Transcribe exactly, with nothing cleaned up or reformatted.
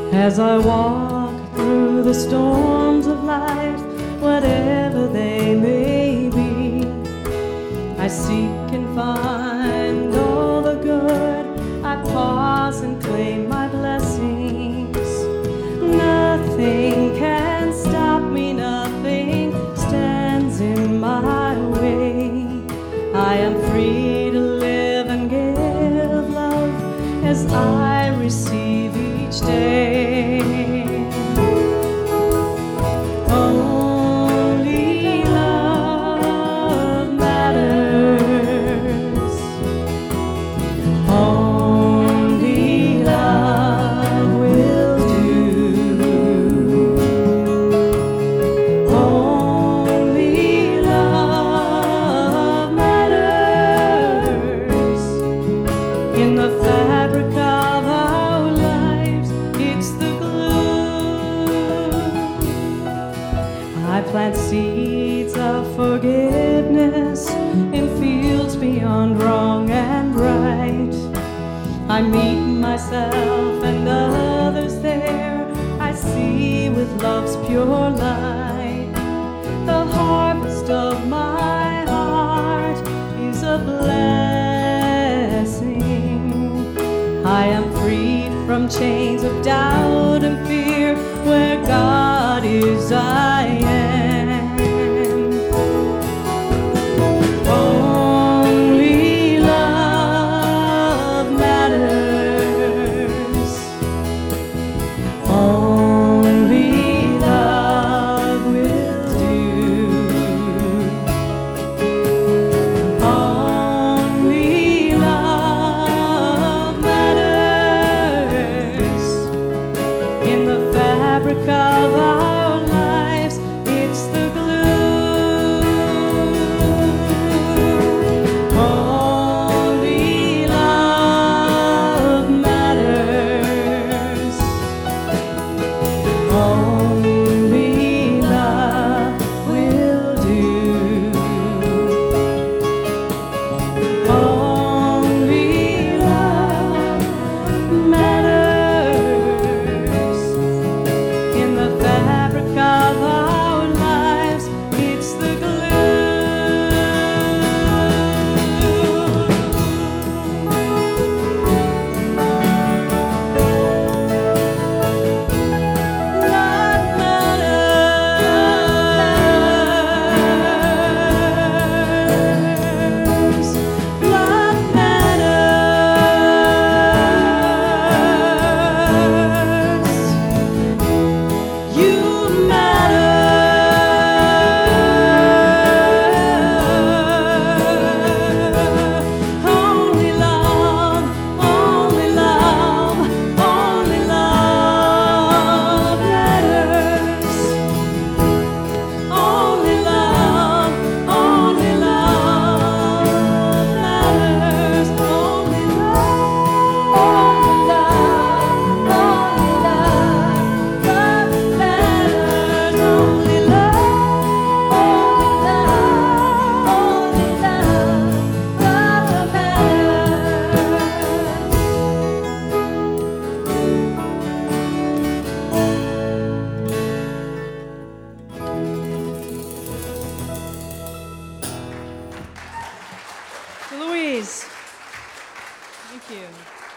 As I walk through the storms of life, whatever they may be, I seek and find all the good. I pause and claim my blessings. Nothing can stop me, nothing stands in my way. I am free to live and give love as I receive each day. Only love matters. Only love will do. Only love matters. In the fabric of our lives, it's the glue. I plant seeds of forgiveness in fields beyond wrong and right. I meet myself and others there. I see with love's pure light. The harvest of my heart is a blessing. I am freed from chains of doubt and fear. Where God is, I am. Only love matters. Only love will do. Only love matters. In the fabric of our lives, it's the glue. Only love matters. Only love will do. Only love matters. In the fabric of our lives, it's the glue. Love matters. Love matters. You matter. Only love, only love, only love matters. Only love, only love matters. Only love, only love, only love, love matters. Only love, only love, only love, love matters. Louise, thank you.